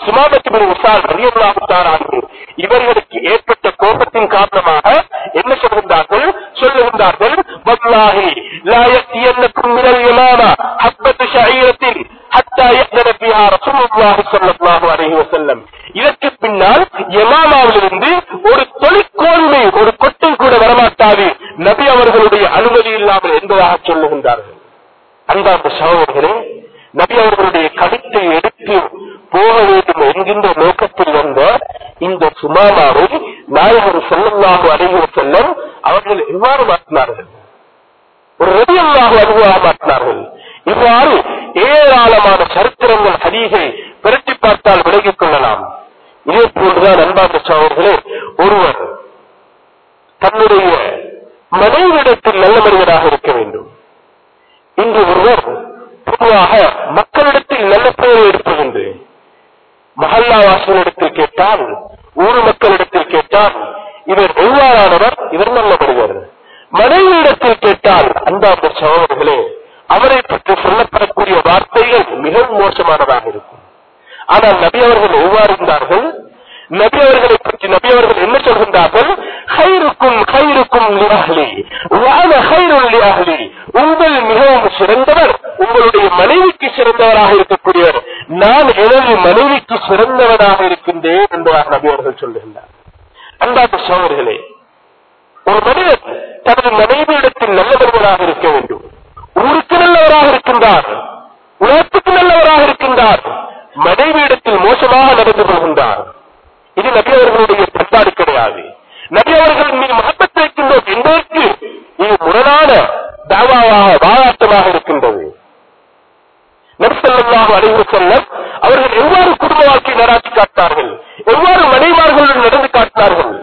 இவர்களுக்கு ஏற்பட்ட கோபத்தின் காரணமாக என்ன சொல்கின்றார்கள்? சொல்லுகின்றார்கள், வல்லாஹி லா யத்தியன்னக்கும் மினல் யமாமா ஹப்பத்து ஷஈரத்தின் ஹத்தா யஹ்தர பிஹா ரசூலுல்லாஹி ஸல்லல்லாஹு அலைஹி வஸல்லம். இதற்கு பின்னால் யமாமாவிலிருந்து ஒரு தொழிற்கோள்மை ஒரு கொட்டை கூட வரமாட்டாது நபி அவர்களுடைய அனுமதி இல்லாமல் என்பதாக சொல்லுகின்றார்கள். அன்பார்ந்த சகோதரர்களே, நபி அவர்களுடைய கருத்தை எடுத்து போக வேண்டும் என்கின்ற நோக்கத்தில் வந்த இந்த சுமாமாவை நாயகர் ஸல்லல்லாஹு அலைஹி வஸல்லம் அவர்கள் எவ்வாறு மாற்றினார்கள்? ஒரு ரலியல்லாஹு அன்ஹுவாக மாற்றினார்கள். இவ்வாறு ஏராளமான சரித்திரங்கள் ஹதீஸை பிரட்டி பார்த்தால் விலகிக் கொள்ளலாம். இதே போன்றுதான் அன்பார்ந்த சகோதரர்களே, ஒருவர் தன்னுடைய மனைவியிடத்தில் நல்ல மனிதராக இருக்க வேண்டும். இன்று ஒருவர் பொதுவாக மக்களிடத்தில் நல்ல பெயரை எடுப்பது, மஹல்லாவாசிகளிடத்தில் கேட்டால், ஊர் மக்களிடத்தில் கேட்டால், இவர் எவ்வாறான நல்லவர், இவர் நல்ல மனிதர். மனைவியிடத்தில் கேட்டால் அன்பார்ந்த சகோதரர்களே, அவரை பற்றி சொல்லப்படக்கூடிய வார்த்தைகள் மிகவும் மோசமானதாக இருக்கும். ஆனால் நபி அவர்கள் எவ்வாறு இருந்தார்கள்? நபி அவர்களை பற்றி நபி அவர்கள் என்ன சொல்கின்றார்கள்? ஹைருக்கும் ஹைருக்கும் லிஅஹ்லி வஅன ஹைருல் லிஅஹ்லி, உங்கள் மிகவும் சிறந்தவர் உங்களுடைய மனைவிக்கு சிறந்தவராக இருக்கக்கூடியவர், நான் எனது மனைவிக்கு சிறந்தவராக இருக்கின்றேன் என்பதாக நபி அவர்கள் சொல்லுகின்றார். அன்பார்ந்த சகோதரர்களே, ஒரு மனிதர் தனது மனைவியிடத்தில் நல்லவர்களாக இருக்க வேண்டும். ஊருக்கு நல்லவராக இருக்கின்றார், உலகத்துக்கு நல்லவராக இருக்கின்றார், மனைவியிடத்தில் மோசமாக நடந்து கொள்கின்றார். இது நபி அவர்களுடைய பண்பாடு கிடையாது. நபி அவர்கள் மீது மஹப்பத் வைக்கின்றோம் என்பதற்கு இது முரணான தாவாவாக வாதாட்டமாக இருக்கின்றது. நபி ஸல்லல்லாஹு அலைஹி வஸல்லம் அவர்கள் எவ்வாறு குடும்ப வாழ்க்கை நடாத்தி காட்டார்கள், எவ்வாறு மனைவிமார்களுடன் நடந்து காட்டினார்கள்?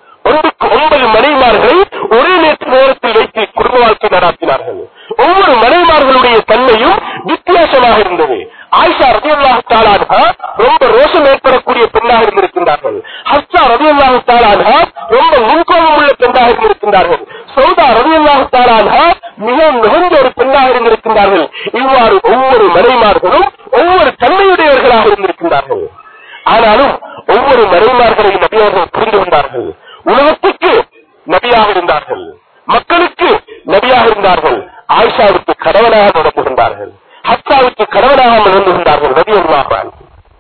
9 மனைவிமார்களை ஒரே நேரத்தில் வைத்து குடும்ப வாழ்க்கை நடாத்தினார்கள். ஒவ்வொரு மனைவிமார்களுடைய தன்மையும் வித்தியாசமாக இருந்தது. ஆயிஷா ரலியல்லாஹு தஆலா அன்ஹா ரொம்ப ரோஷம் ஏற்படக்கூடிய பெண்ணாக இருந்திருக்கின்றார்கள். ஹஃப்ஸா ரலியல்லாஹு தஆலா அன்ஹா ரொம்ப முன்கோபம் உள்ள பெண்ணாக இருந்திருக்கின்றார்கள். சௌதா ரலியல்லாஹு தஆலா அன்ஹா மிகவும் மிகுந்த ஒரு பெண்ணாக இருந்திருக்கின்றார்கள். இவ்வாறு ஒவ்வொரு மனைவிமார்களும் ஒவ்வொரு தன்மையுடையவர்களாக இருந்திருக்கின்றார்கள். ஆனாலும் ஒவ்வொரு மனைவிமார்களையும் நபி அவர்கள் புரிந்து கொண்டார்கள். உலகத்துக்கு நபியாக இருந்தார்கள், மக்களுக்கு நபியாக இருந்தார்கள். ஆயிஷாவுக்கு கணவனாக நடத்துகின்றார்கள், ஹப்சாவுக்கு கணவனாக நடந்துகின்றார்கள். ரலியல்லாஹு அன்ஹு.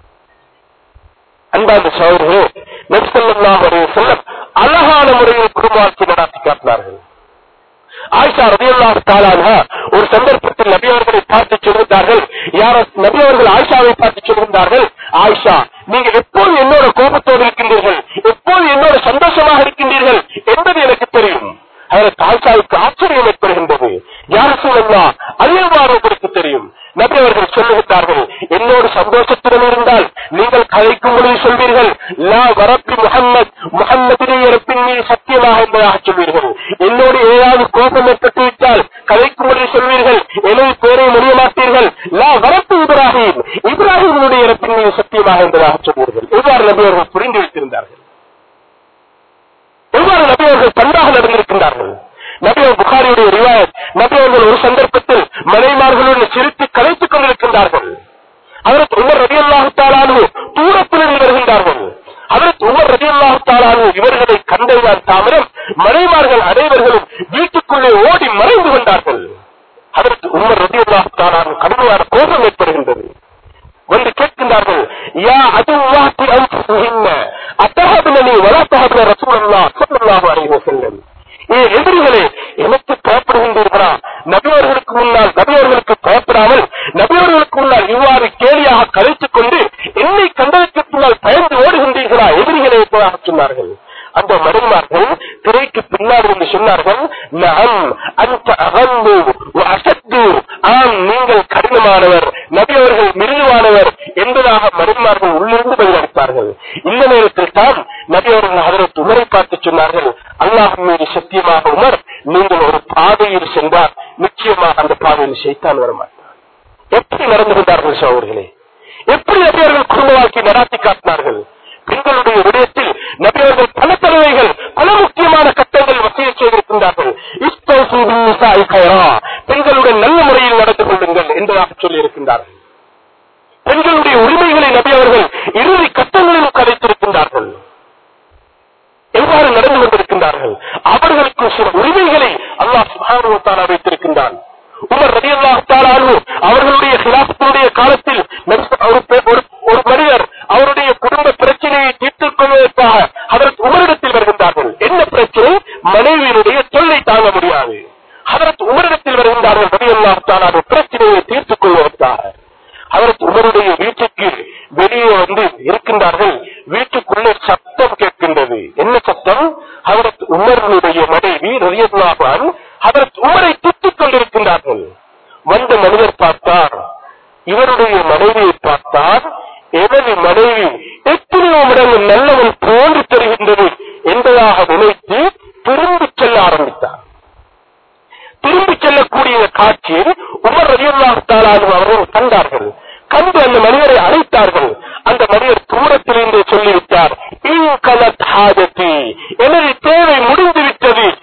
அன்பார்ந்த சகோதரர்களே, நபி ஸல்லல்லாஹு அலைஹி வஸல்லம் அழகான முறையில் குடும்ப வாழ்க்கை நடத்தி காட்டினார்கள். ஆயிஷா ரலியல்லாஹு தஆலா அன்ஹா ஒரு சந்தர்ப்பத்தில் நபி அவர்களை பார்த்து சொல்கிறார்கள், நபி அவர்கள் ஆயிஷாவை பார்த்து சொல்கின்றார்கள், ஆயிஷா, நீங்க எப்போது என்னோட கோபத்தோடு இருக்கின்றீர்கள், எப்போது என்னோட சந்தோஷமாக இருக்கின்றீர்கள் என்பது எனக்கு தெரியும். அதற்கு ஆயிஷாவுக்கு ஆச்சரியம் ஏற்படுகின்றது. யா ரசூலல்லாஹ், அது எவ்வாறு உங்களுக்கு தெரியும்? நபி அவர்கள் சொல்லுகிறார்கள், என்னோடு சந்தோஷத்துடன் இருந்தால் நீங்கள் கதைக்கும் பொழுது சொல்வீர்கள், லா வரப்பி முஹம்மத், முஹம்மதினுடைய ரப்பின் மீது சத்தியமாக என்பதாக சொல்வீர்கள். என்னோடு ஏதாவது கோபம் ஏற்பட்டு விட்டால் கதைக்கும் பொழுது சொல்வீர்கள், எனது பேரை முடிய மாட்டீர்கள், லா வரப்பு இப்ராஹிம், இப்ராஹிமுடைய ரப்பின் மீது சத்தியமாக என்பதாக சொல்வீர்கள். எவ்வாறு நபி அவர்கள் புரிந்து வைத்திருந்தார்கள், எவ்வாறு நபி அவர்கள் பண்பாக நடந்திருக்கின்றார்கள். நபி புகாரியுடைய ரிவாயத், நபி அவர்கள் ஒரு சந்தர்ப்பத்தில் மனைவிமார்களுடன் சிரித்து கலைத்துக் கொண்டிருக்கின்றார்கள். ஹஜ்ரத் உமர் ரலியல்லாஹு தஆலா அன்ஹு தூரத்திலிருந்து வருகின்றார்கள். ஹஜ்ரத் உமர் ரலியல்லாஹு தஆலா அன்ஹு இவர்களை கண்டவுடன் தாமரம் மனைவிமார்கள் அனைவர்களும் வீட்டுக்குள்ளே ஓடி மறைந்து கொண்டார்கள். ஹஜ்ரத் உமர் ரலியல்லாஹு தஆலா அன்ஹு கடுமையான கோபம் ஏற்படுகின்றது. வந்து கேட்கின்றார்கள், யா அதுவாத்தி அன்ஃபுஹின்ன அத்தஹபனனி வலா தஹபன ரசூலுல்லாஹ் ஸல்லல்லாஹு அலைஹி வஸல்லம், எதிரிகளே, எனக்கு பயப்படுகின்றீர்களா? நபியவர்களுக்கு முன்னால் நபியவர்களுக்கு பயப்படாமல் நபியவர்களுக்கு முன்னால் இவ்வாறு கேலியாக கலைத்துக் கொண்டு என்னை கண்டதற்கு பின்னால் பயந்து ஓடுகின்றீர்களா எதிரிகளே என்பதாக சொன்னார்கள். அந்த மனைவிமார்கள் திரைக்கு பின்னால் இருந்து சொன்னார்கள், நஅம் அன்த அகல்லு வ அஷத்து, ஆம் நீங்கள் கடினமானவர், நபி அவர்கள் மிருதுவானவர் என்பதாக மனைவிமார்கள் உள்ளிருந்து பதிலளித்தார்கள். இந்த நேரத்தில் தான் நபி அவர்கள் ஹஜ்ரத் உமரை பார்த்து சொன்னார்கள், அல்லாஹ்வின் மீது சத்தியமாக உமர், நீங்கள் ஒரு பாதையில் சென்றால் நிச்சயமாக அந்த பாதையில் ஷைத்தான் வரமாட்டார். எப்படி நடந்து கொண்டார்கள் சகோதரர்களே, எப்படி நபி அவர்கள் குடும்ப வாழ்க்கை நடாத்தி காட்டினார்கள். பெண்களுடைய விடயத்தில் நபி அவர்கள் பல தடவைகள் பல முக்கியமான கட்டங்கள் வசதி செய்திருக்கின்றார்கள். பெண்களுடன் நல்ல முறையில் நடந்து கொள்ளுங்கள் என்பதாக சொல்லி இருக்கின்றார்கள். பெண்களுடைய உரிமைகளை நபி அவர்கள் இறுதி கட்டங்களிலும் கதைத்திருக்கின்றார்கள். எவ்வாறு நடந்து கொண்டிருக்கின்றார்கள்? அவர்களுக்கு சில உரிமைகளை அல்லாஹ் சுப்ஹானஹு வ தஆலா வைத்திருக்கின்றான். உமர் ரலியல்லாஹு தஆலா அன்ஹு அவர்களுடைய খিলাফத்துடைய காலத்தில் ஒரு மனிதர் அவருடைய குடும்ப பிரச்சனையை தீர்த்துக் கொள்வதற்காக ஹஜ்ரத் உமரிடத்தில் வருகின்றார்கள். என்ன பிரச்சனை? மனைவியினுடைய தொல்லை தாங்க முடியாது. ஹஜ்ரத் உமரிடத்தில் வருகின்றார்கள் ரலியல்லாஹு தஆலா அன்ஹு பிரச்சனையை தீர்த்துக் கொள்வதற்காக. ஹஜ்ரத் உமருடைய வீட்டுக்கு வெளியே வந்து இருக்கின்றார்கள். வீட்டுக்குள்ளே சத்தம் கேட்கின்றது. என்ன சத்தம்? ஹஜ்ரத் உமருடைய மனைவி ரலியல்லாஹு அன்ஹா ஹஜ்ரத் உமரை திட்டிக் கொண்டிருக்கின்றார்கள். வந்த மனிதர் பார்த்தார், இவருடைய மனைவியை பார்த்தார், எனது மனைவி எத்தனையோ மடங்கு நல்லவன் போன்று தெரிகின்றது என்பதாக நினைத்து திரும்பி செல்ல ஆரம்பித்தார். திரும்பி செல்லக்கூடிய காட்சியில் உமர் ரலியல்லாஹு தஆலா அன்ஹு அவர்கள் கண்டார்கள். கண்டு அந்த மனிதரை அழைத்தார்கள். அந்த மனிதர் தூரத்திலிருந்து சொல்லிவிட்டார், எனது தேவை முடிந்துவிட்டது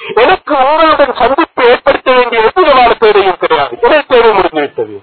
எனக்கு உங்களுடன் சந்திப்பு ஏற்படுத்த வேண்டிய எதிர்கால தேவையும் கிடையாது. இதை தேவை முடிந்துவிட்டது.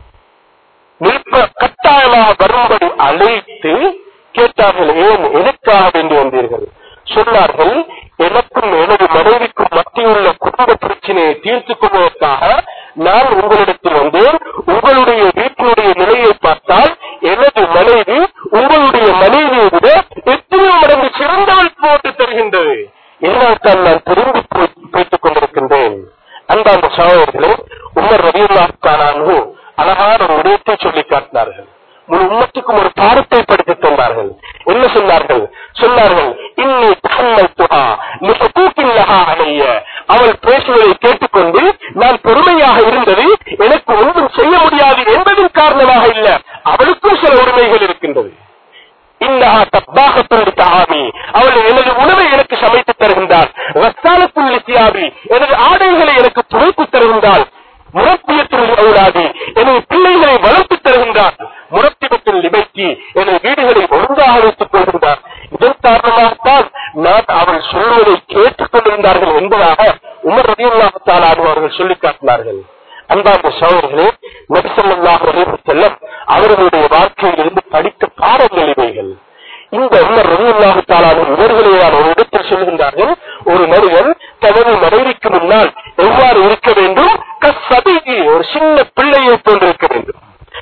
கட்டாயமாக வரும்படி அழைத்து கேட்டார்கள், ஏன் எதற்காக வேண்டி வந்தீர்கள்? சொன்னார்கள், எனக்கும் எனது மனைவிக்கும் மத்தியுள்ள குடும்ப பிரச்சனையை தீர்த்துக் கொள்வதற்காக நான் உங்களிடத்தில் வந்தேன். உங்களுடைய வீட்டினுடைய நிலையை பார்த்தால் எனது மனைவி உங்களுடைய மனைவியை விட எத்தனையோ மடங்கு சிறந்தவள் போட்டு தருகின்றது. இதனால்தான் நான் திரும்பி பேசிக் கொண்டிருக்கின்றேன். அன்பான சகோதரர்களே, உமர் ரலியல்லாஹு தஆலா அன்ஹு அழகான ஒரு விடயத்தை சொல்லி காட்டினார்கள். முழு உம்மத்துக்கும் ஒரு பாடத்தை படித்து தந்தார்கள். என்ன சொன்னார்கள்? இன்னி தஹம்மல்துஹா லிஹுகூகில்லஹா அலைய. அவள் பேசுவதை கேட்டுக்கொண்டு நான் பொறுமையாக இருந்தது எனக்கு ஒன்றும் செய்ய முடியாது என்பதன் காரணமாக இல்ல, அவளுக்கும் சில உரிமைகள் இருக்கின்றது. இன்னஹா தப்பாகத்துல் தஆமி, அவள் எனது உணவை எனக்கு சமைத்து தருகின்றாள். வஸ்ஸாலத்துல் லிசியாபி, எனது ஆடைகளை எனக்கு துவைத்து தருகின்றாள். முரத்தியத்தில் அவுலாதி, எனது பிள்ளைகளை வளர்த்து தருகின்றார். முரத்திபத்தில் லிபைத்தி, எனது வீடுகளை ஒழுங்காக வைத்துக் கொள்கின்றார். இதன் காரணமாகத்தான் நான் அவள் சொல்வதை கேட்டுக் கொண்டிருந்தார்கள் என்பதாக உமர் ரலியல்லாஹு தஆலா அன்ஹு அவர்கள் சொல்லிக் காட்டினார்கள். அன்பார்ந்த சகோதரர்களே, நபி ஸல்லல்லாஹு அலைஹி வஸல்லம் அவர்களுடைய வாழ்க்கையில் இருந்து படித்த பாடங்கள் இவைகள். இந்த உமர் ரலியல்லாஹு தஆலா அன்ஹு இவர்களைதான் ஒரு இடத்தில் சொல்கின்றார்கள், ஒரு மனிதன் தனது மனைவிக்கு முன்னால் எவ்வாறு இருக்க வேண்டும்? கஸ்ஸபியி, ஒரு சின்ன பிள்ளையை போன்றிருக்க வேண்டும்.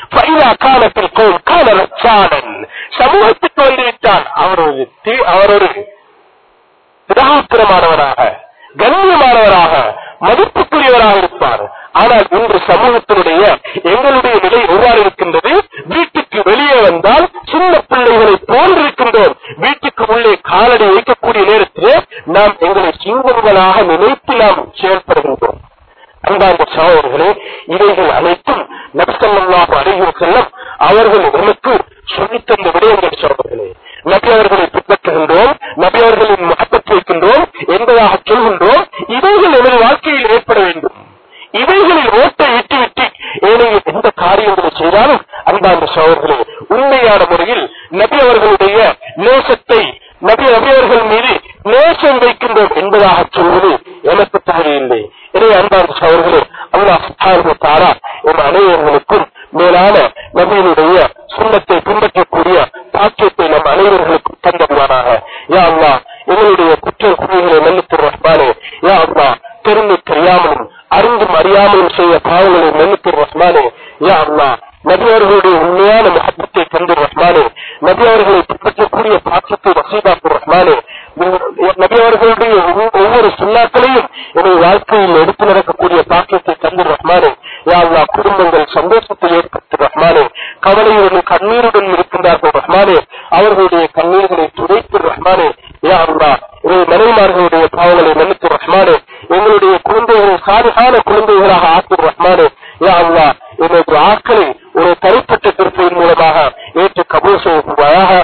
சமூகத்துக்கு வந்துவிட்டால் அவர் ஒரு திராத்திரமானவராக, கண்ணியமானவராக, மதிப்புக்குரியவராக இருப்பார். ஆனால் இன்று சமூகத்தினுடைய எங்களுடைய நிலை எவ்வாறு இருக்கின்றது? வீட்டுக்கு வெளியே வந்தால் சின்ன பிள்ளைகளை போன்றிருக்கின்றோம். வீட்டுக்கு உள்ளே காலடி வைக்கக்கூடிய நேரத்திலே நாம் எங்களை சிங்கங்களாக நினைத்து நாம் செயல்படுகின்றோம். அன்பார்ந்த சகோதரர்களே, இவைகள் அனைத்தும் நபி ஸல்லல்லாஹு அலைஹி வஸல்லம் அவர்கள் நமக்கு சொல்லித் தந்த விடயங்கள். சகோதரர்களே, நபி அவர்களை பின்பற்றுகின்றோம், நபி அவர்களின் மஹப்பத் வைக்கின்றோம் என்பதாக சொல்கின்றோம். இவைகள் நமது வாழ்க்கையில் ஏற்பட வேண்டும். இவைகளில் ஓட்டை விட்டுவிட்டு ஏனைய எந்த காரியங்களை செய்தாலும் அன்பார்ந்த சகோதரர்களே, உண்மையான முறையில் நபி அவர்களுடைய நேசத்தை, நபி அவர்கள் மீது நேசம் வைக்கின்றோம் என்பதாக சொல்வது எனக்கு தேவையில்லை. எனவே அன்பார்ந்த சகோதரர்களே, அல்லாஹ் சுப்ஹானஹு வ தஆலா எம் அனைவர்களுக்கும் மேலான நபியினுடைய சுன்னத்தை பின்பற்றக்கூடிய பாக்கியத்தை நம் அனைவர்களுக்கும் தந்தருவானாக. யா அல்லாஹ், எங்களுடைய குற்ற குறைகளை மன்னித்து ரஹ்மானே. யா அல்லாஹ், தெரிந்து தெரியாமலும் அறிந்தும் அறியாமலும் செய்ய பாவங்களை மன்னித்து ரஹ்மானே. யா அல்லாஹ், நபி அவர்களுடைய உண்மையான மஹப்பத்தை தந்து ரஹ்மானே. நபி அவர்களை பின்பற்றக்கூடிய பாக்கியத்தை வசீதாக்கு ரஹ்மானே. நபி அவர்களுடைய ஒவ்வொரு சுன்னாக்களையும் எனது வாழ்க்கையில் எடுத்து நடக்கக்கூடிய பாக்கியத்தை தந்து ரஹ்மானே. யா அல்லாஹ், குடும்பங்கள் சந்தோஷத்தை ஏற்படுத்தி ரஹ்மானே. கவலையுடன் கண்ணீருடன் இருக்கின்றார்கள் ரஹ்மானே, அவர்களுடைய கண்ணீர்களை துடைத்து ரஹ்மானே. யா அல்லாஹ், எனது மனைவிமார்களுடைய பாவங்களை மன்னித்து ரஹ்மானே. எங்களுடைய குழந்தைகளை சாதிகான குழந்தைகளாக ஆக்கு ரஹ்மானே. யா அல்லாஹ், எனது ஆக்களை ஒரு தனிப்பட்ட திருப்பதின் மூலமாக ஏற்று கபூல் செய்வாயாக.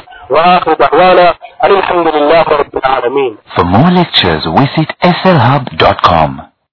الحمد لله رب العالمين. For more lectures, visit slhub.com.